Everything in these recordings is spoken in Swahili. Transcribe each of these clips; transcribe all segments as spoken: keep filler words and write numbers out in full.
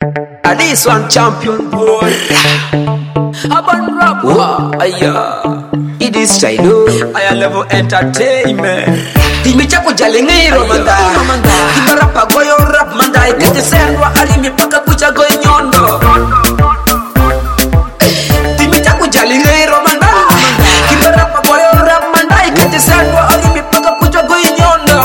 And this one champion boy. Urban rapper. Aya. It is Stylo. Aya level entertainment. Timi chako jalingiro manda. Timi rapa goyo rap manda. Ikete sendwa alimi paka kucha goyo nyondo. Timi chako jalingiro manda. Timi rapa goyo rap manda. Ikete sendwa alimi paka kucha goyo nyondo.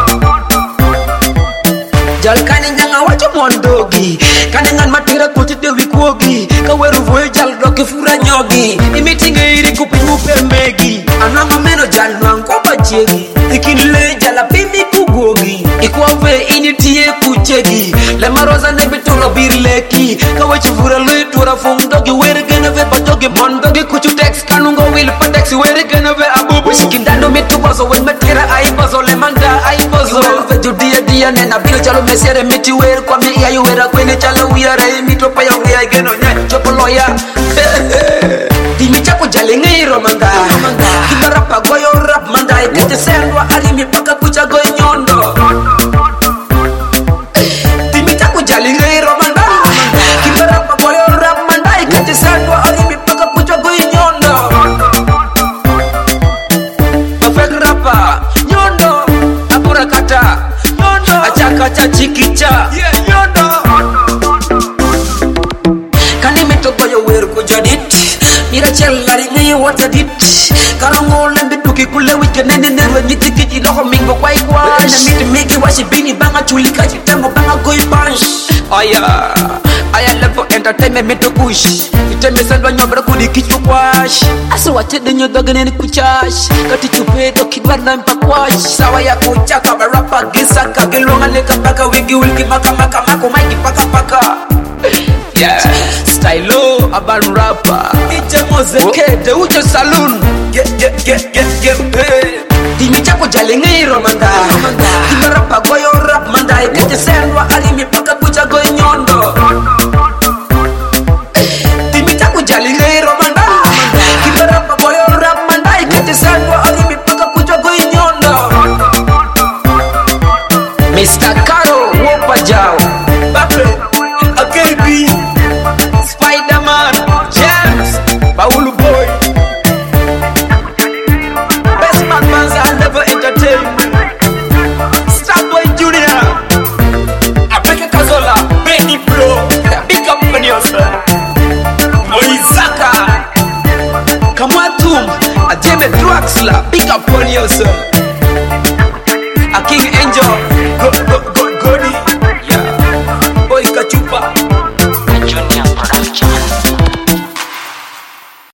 Jal kani nyanga wacho mondogi. Kani ngan matira kuti dewi kuogi. Kaweru voe jal doke fura nyogi. Imitinge iri kupupe megi. Anama meno jal nwankopa jegi. Ikinle jala pimi kugogi. Ikwawe initie kuchegi. Lema roza nebitula birleki. Kawe chufura lui tura fundogi. Were gena ve patogi mondogi. Kuchu tex kanungo will patex. Were gena ve abubu. Shikindano mitubozo. Wen matira aibozo. Lemanda aibozo. Iwelve judia dia nena bilo jalo mesere miti wer kwa mi iya yuwera kwene chala uyara mito pa ya uya geno nya chopo loya. Timi chako jalingiro manda. Timi rapa goyo rap manda. Ikete sendwa alimi paka kucha goyo nyondo. Timi chako jalingiro manda. Timi rapa goyo rap manda. Ikete sendwa alimi paka kucha goyo nyondo. Perfect rapper nyondo. Abura kata nyondo. Achaka cha chikicha nyondo. Kani metoko yo wer ko jodit. Mira chellari ngi wata dit. Karango lembe duki kule wike nene newe niti kiti doho mingo kwa ikwa. Na miti miki washi bini banga chulika chitengo banga goi bansh. Aya, aya level entertainment mito kush. Iteme sendwa nyobra kudi kichwa kwash. Aso wachede nyo doge nene kuchash. Kati chupe do kidwar na mpa kwash. Sawa ya kuchaka barapa gisaka. Gilonga leka baka wigi wilki maka maka mako maiki paka paka. Yeah, Stylo, urban rapper. Ije mozeke, de ujo saloon. Get, get, get, get, get paid. Timi chako jalingiro manda. Timi rapa goyo rap manda. Ikete sendwa alimi